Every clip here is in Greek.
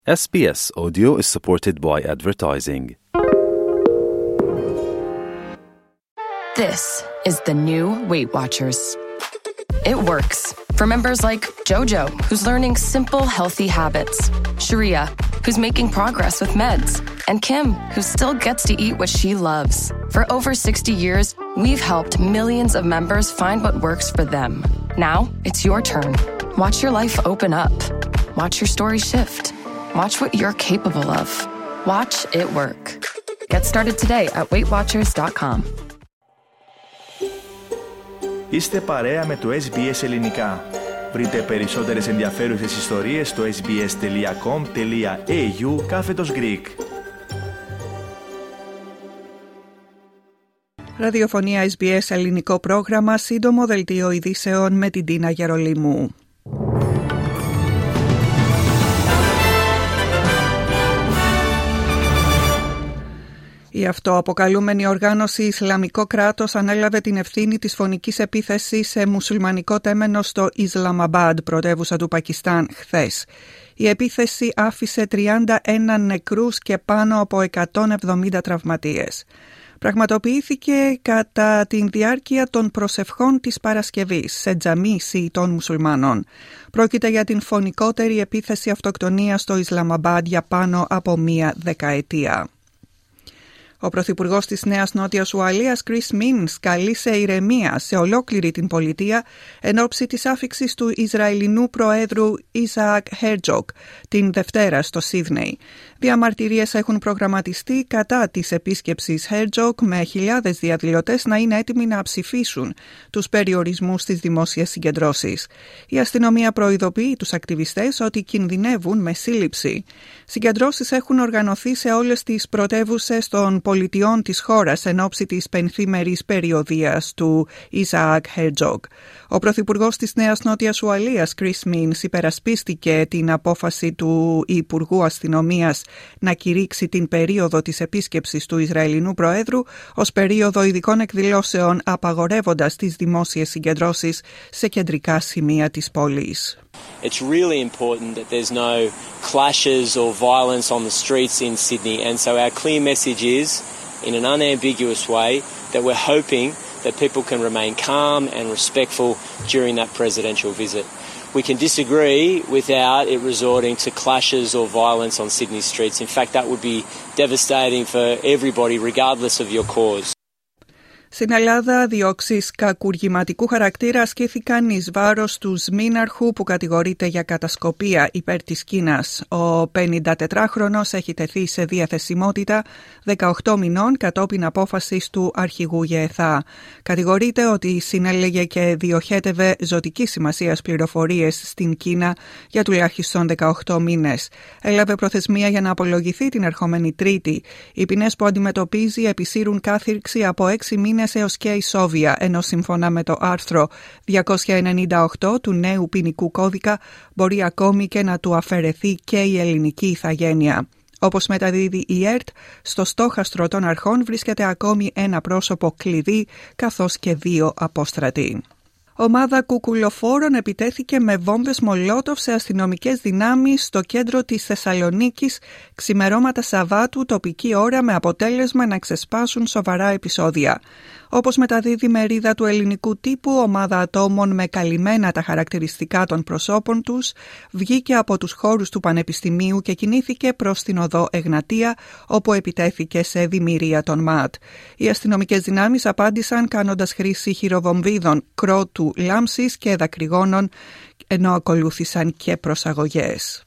SBS Audio is supported by advertising. This is the new Weight Watchers. It works for members like Jojo, who's learning simple, healthy habits, Sharia, who's making progress with meds, and Kim, who still gets to eat what she loves. For over 60 years, we've helped millions of members find what works for them. Now, it's your turn. Watch your life open up. Watch your story shift. Watch what you're capable of. Watch it work. Get started today at WeightWatchers.com. Είστε παρέα με το SBS Ελληνικά. Βρείτε περισσότερες ενδιαφέρουσες ιστορίες στο sbs.com.au/Greek. Ραδιοφωνία SBS ελληνικό πρόγραμμα, σύντομο δελτίο ειδήσεων με την Τίνα Γερολίμου. Η αυτοαποκαλούμενη οργάνωση Ισλαμικό κράτος ανέλαβε την ευθύνη της φωνικής επίθεσης σε μουσουλμανικό τέμενο στο Ισλαμαμπάντ, πρωτεύουσα του Πακιστάν, χθες. Η επίθεση άφησε 31 νεκρούς και πάνω από 170 τραυματίες. Πραγματοποιήθηκε κατά τη διάρκεια των προσευχών της Παρασκευής σε τζαμί Σιητών μουσουλμάνων. Πρόκειται για την φωνικότερη επίθεση αυτοκτονίας στο Ισλαμαμπάντ για πάνω από μία δεκαετία. Ο Πρωθυπουργός της Νέας Νότιας Ουαλίας, Chris Minns, καλεί σε ηρεμία σε ολόκληρη την πολιτεία εν ώψη της άφιξης του Ισραηλινού Προέδρου Ισαάκ Χέρτζοκ την Δευτέρα στο Σίδνεϊ. Διαμαρτυρίες έχουν προγραμματιστεί κατά της επίσκεψης Χέρτζοκ, με χιλιάδες διαδηλωτές να είναι έτοιμοι να ψηφίσουν τους περιορισμούς στις δημόσιες συγκεντρώσεις. Η αστυνομία προειδοποιεί τους ακτιβιστές ότι κινδυνεύουν με σύλληψη. Συγκεντρώσεις έχουν οργανωθεί σε όλες τις πρωτεύουσες των πολιτιών της χώρας εν ώψη της πενθήμερης περιοδίας του Ισαάκ Χέρτζοκ. Ο Πρωθυπουργός της Νέας Νότιας Ουαλίας, Chris Minns, υπερασπίστηκε την απόφαση του Υπουργού Αστυνομίας να κηρύξει την περίοδο της επίσκεψης του Ισραηλινού Προέδρου ως περίοδο ειδικών εκδηλώσεων, απαγορεύοντας τις δημόσιες συγκεντρώσεις σε κεντρικά σημεία της πόλης. It's really important that there's no clashes or violence on the streets in Sydney, and so our clear message is, in an unambiguous way, that we're hoping that people can remain calm and respectful during that presidential visit. We can disagree without it resorting to clashes or violence on Sydney streets. In fact, that would be devastating for everybody, regardless of your cause. Στην Ελλάδα, διώξεις κακουργηματικού χαρακτήρα ασκήθηκαν εις βάρος του σμήναρχου που κατηγορείται για κατασκοπία υπέρ της Κίνας. Ο 54χρονος έχει τεθεί σε διαθεσιμότητα 18 μηνών κατόπιν απόφασης του αρχηγού ΓΕΘΑ. Κατηγορείται ότι συνέλεγε και διοχέτευε ζωτικής σημασίας πληροφορίες στην Κίνα για τουλάχιστον 18 μήνες. Έλαβε προθεσμία για να απολογηθεί την ερχόμενη Τρίτη. Οι ποινές που αντιμετωπίζει επισύρουν κάθυρξη από 6 μήνες έως και ισόβια, ενώ σύμφωνα με το άρθρο 298 του νέου ποινικού κώδικα μπορεί ακόμη και να του αφαιρεθεί και η ελληνική ηθαγένεια. Όπως μεταδίδει η ΕΡΤ, στο στόχαστρο των αρχών βρίσκεται ακόμη ένα πρόσωπο κλειδί, καθώς και 2 απόστρατοι. Ομάδα κουκουλοφόρων επιτέθηκε με βόμβες μολότοφ σε αστυνομικές δυνάμεις στο κέντρο της Θεσσαλονίκης ξημερώματα Σαββάτου τοπική ώρα, με αποτέλεσμα να ξεσπάσουν σοβαρά επεισόδια. Όπως μεταδίδει μερίδα του ελληνικού τύπου, ομάδα ατόμων με καλυμμένα τα χαρακτηριστικά των προσώπων τους βγήκε από τους χώρους του Πανεπιστημίου και κινήθηκε προς την οδό Εγνατία, όπου επιτέθηκε σε δημιουργία των ΜΑΤ. Οι αστυνομικές δυνάμεις απάντησαν κάνοντας χρήση χειροβομβίδων, κρότου, λάμψης και δακρυγόνων, ενώ ακολούθησαν και προσαγωγές.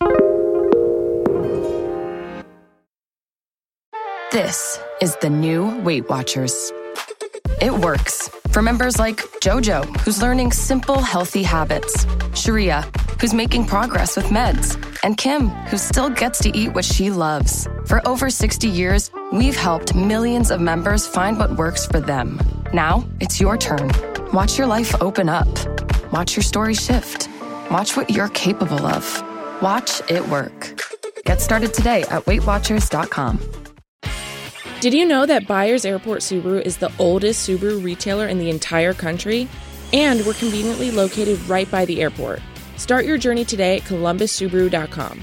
This is the new Weight Watchers. It works for members like Jojo, who's learning simple, healthy habits, Sharia, who's making progress with meds, and Kim, who still gets to eat what she loves. For over 60 years, we've helped millions of members find what works for them. Now, it's your turn. Watch your life open up. Watch your story shift. Watch what you're capable of. Watch it work. Get started today at WeightWatchers.com. Did you know that Byers Airport Subaru is the oldest Subaru retailer in the entire country? And we're conveniently located right by the airport. Start your journey today at ColumbusSubaru.com.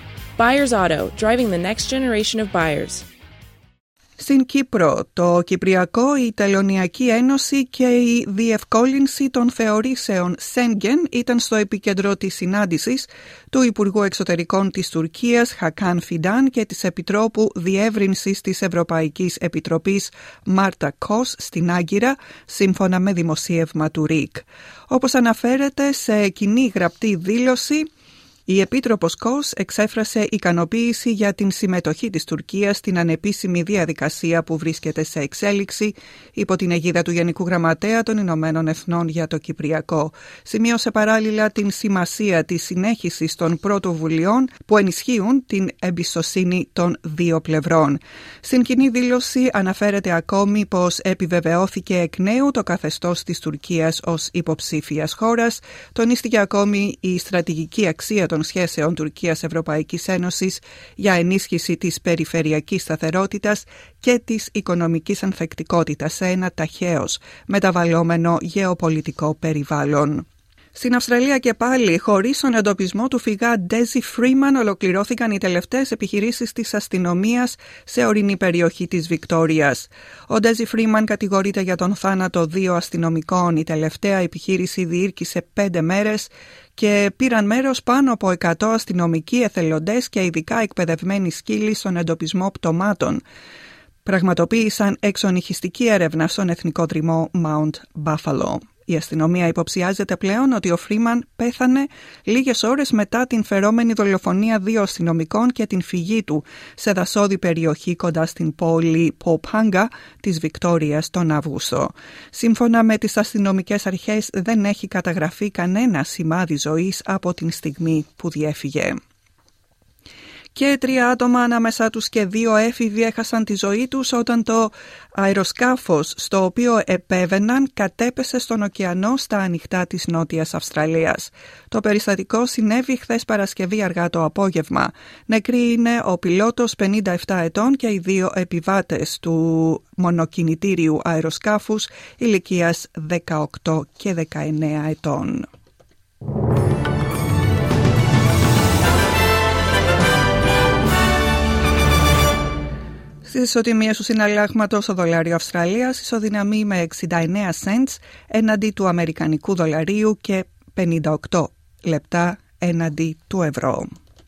Buyers Auto, driving the next generation of buyers. Στην Κύπρο, το Κυπριακό, η Τελωνειακή Ένωση και η διευκόλυνση των θεωρήσεων Σέγγεν ήταν στο επίκεντρο της συνάντησης του Υπουργού Εξωτερικών της Τουρκίας Χακάν Φιντάν και της Επιτρόπου Διεύρυνσης της Ευρωπαϊκής Επιτροπής Μάρτα Κος στην Άγκυρα, σύμφωνα με δημοσίευμα του ΡΙΚ. Όπως αναφέρεται σε κοινή γραπτή δήλωση, η Επίτροπος Κος εξέφρασε ικανοποίηση για την συμμετοχή της Τουρκίας στην ανεπίσημη διαδικασία που βρίσκεται σε εξέλιξη υπό την αιγίδα του Γενικού Γραμματέα των Ηνωμένων Εθνών για το Κυπριακό. Σημείωσε παράλληλα την σημασία της συνέχισης των πρωτοβουλειών που ενισχύουν την εμπιστοσύνη των δύο πλευρών. Στην κοινή δήλωση αναφέρεται ακόμη πως επιβεβαιώθηκε εκ νέου το καθεστώς της Τουρκίας ως υποψήφιας χώρας. Τονίστηκε ακόμη η στρατηγική αξία των σχέσεων Τουρκίας-Ευρωπαϊκής Ένωσης για ενίσχυση της περιφερειακής σταθερότητας και της οικονομικής ανθεκτικότητας σε ένα ταχαίως μεταβαλλόμενο γεωπολιτικό περιβάλλον. Στην Αυστραλία και πάλι, χωρίς τον εντοπισμό του φυγά Ντέζι Φρίμαν, ολοκληρώθηκαν οι τελευταίες επιχειρήσεις της αστυνομίας σε ορεινή περιοχή της Βικτόριας. Ο Ντέζι Φρίμαν κατηγορείται για τον θάνατο 2 αστυνομικών. Η τελευταία επιχείρηση διήρκησε 5 μέρες και πήραν μέρος πάνω από 100 αστυνομικοί, εθελοντές και ειδικά εκπαιδευμένοι σκύλοι στον εντοπισμό πτωμάτων. Πραγματοποίησαν εξονυχιστική έρευνα στον εθνικό δρυμό Mount Buffalo. Η αστυνομία υποψιάζεται πλέον ότι ο Φρίμαν πέθανε λίγες ώρες μετά την φερόμενη δολοφονία 2 αστυνομικών και την φυγή του σε δασόδη περιοχή κοντά στην πόλη Ποπάγκα της Βικτόριας τον Αύγουστο. Σύμφωνα με τις αστυνομικές αρχές, δεν έχει καταγραφεί κανένα σημάδι ζωής από την στιγμή που διέφυγε. Και 3 άτομα, ανάμεσά τους και 2 έφηβοι, έχασαν τη ζωή τους όταν το αεροσκάφος στο οποίο επέβαιναν κατέπεσε στον ωκεανό στα ανοιχτά της Νότιας Αυστραλίας. Το περιστατικό συνέβη χθες Παρασκευή αργά το απόγευμα. Νεκροί είναι ο πιλότος 57 ετών και οι 2 επιβάτες του μονοκινητήριου αεροσκάφους ηλικίας 18 και 19 ετών. Στις ισοτιμίες του συναλλάγματος, ο δολάριο Αυστραλίας ισοδυναμεί με 69 cents έναντι του αμερικανικού δολαρίου και 58 λεπτά έναντι του ευρώ.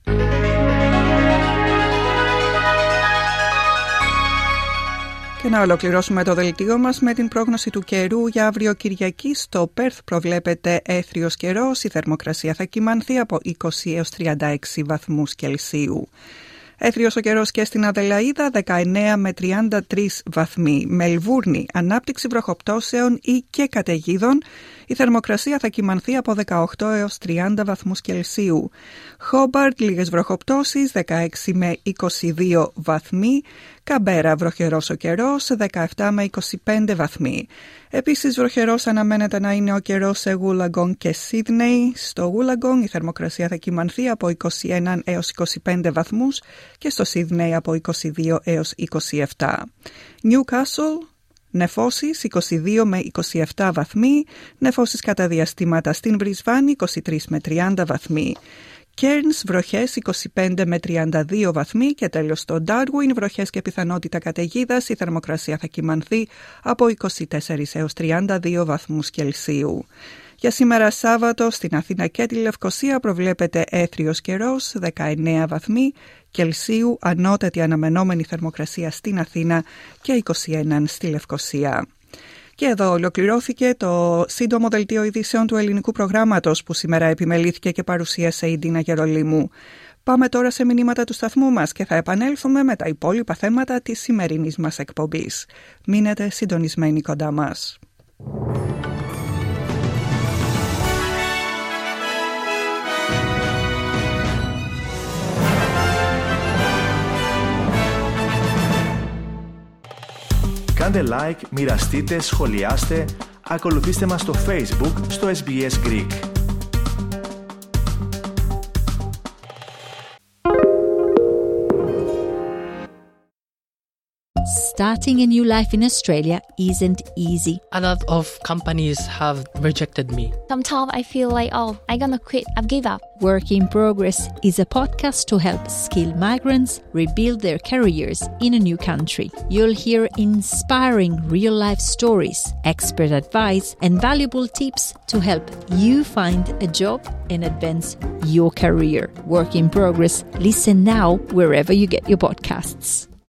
Και να ολοκληρώσουμε το δελτίο μας με την πρόγνωση του καιρού για αύριο Κυριακή. Στο Πέρθ προβλέπεται έθριος καιρός, η θερμοκρασία θα κυμανθεί από 20 έως 36 βαθμούς Κελσίου. Έθριος ο καιρός και στην Αδελαΐδα, 19 με 33 βαθμοί. Μελβούρνη, ανάπτυξη βροχοπτώσεων ή και καταιγίδων. Η θερμοκρασία θα κυμανθεί από 18 έως 30 βαθμούς Κελσίου. Χόμπαρτ, λίγες βροχοπτώσεις, 16 με 22 βαθμοί. Καμπέρα, βροχερός ο καιρός, 17 με 25 βαθμοί. Επίσης βροχερός αναμένεται να είναι ο καιρός σε Wollongong και Σίδνεϊ. Στο Wollongong η θερμοκρασία θα κυμανθεί από 21 έως 25 βαθμούς και στο Σίδνεϊ από 22 έως 27. Newcastle, νεφώσεις 22 με 27 βαθμοί, νεφώσεις κατά διαστήματα στην Μπρισβάνη 23 με 30 βαθμοί. Κέρνς, βροχές 25 με 32 βαθμοί και τέλος στο Ντάρουιν, βροχές και πιθανότητα καταιγίδας, η θερμοκρασία θα κυμανθεί από 24 έως 32 βαθμούς Κελσίου. Για σήμερα Σάββατο στην Αθήνα και τη Λευκοσία προβλέπεται έθριος καιρός, 19 βαθμοί Κελσίου, ανώτατη αναμενόμενη θερμοκρασία στην Αθήνα και 21 στη Λευκοσία. Και εδώ ολοκληρώθηκε το σύντομο δελτίο ειδήσεων του ελληνικού προγράμματος που σήμερα επιμελήθηκε και παρουσίασε η Ντίνα Γερολίμου. Πάμε τώρα σε μηνύματα του σταθμού μας και θα επανέλθουμε με τα υπόλοιπα θέματα της σημερινής μας εκπομπής. Μείνετε συντονισμένοι κοντά μας. Κάντε like, μοιραστείτε, σχολιάστε, ακολουθήστε μας στο Facebook, στο SBS Greek. starting a new life in Australia isn't easy. A lot of companies have rejected me. Sometimes I feel like, I'm gonna quit, I've given up. Work in Progress is a podcast to help skilled migrants rebuild their careers in a new country. You'll hear inspiring real-life stories, expert advice, and valuable tips to help you find a job and advance your career. Work in Progress. Listen now wherever you get your podcasts.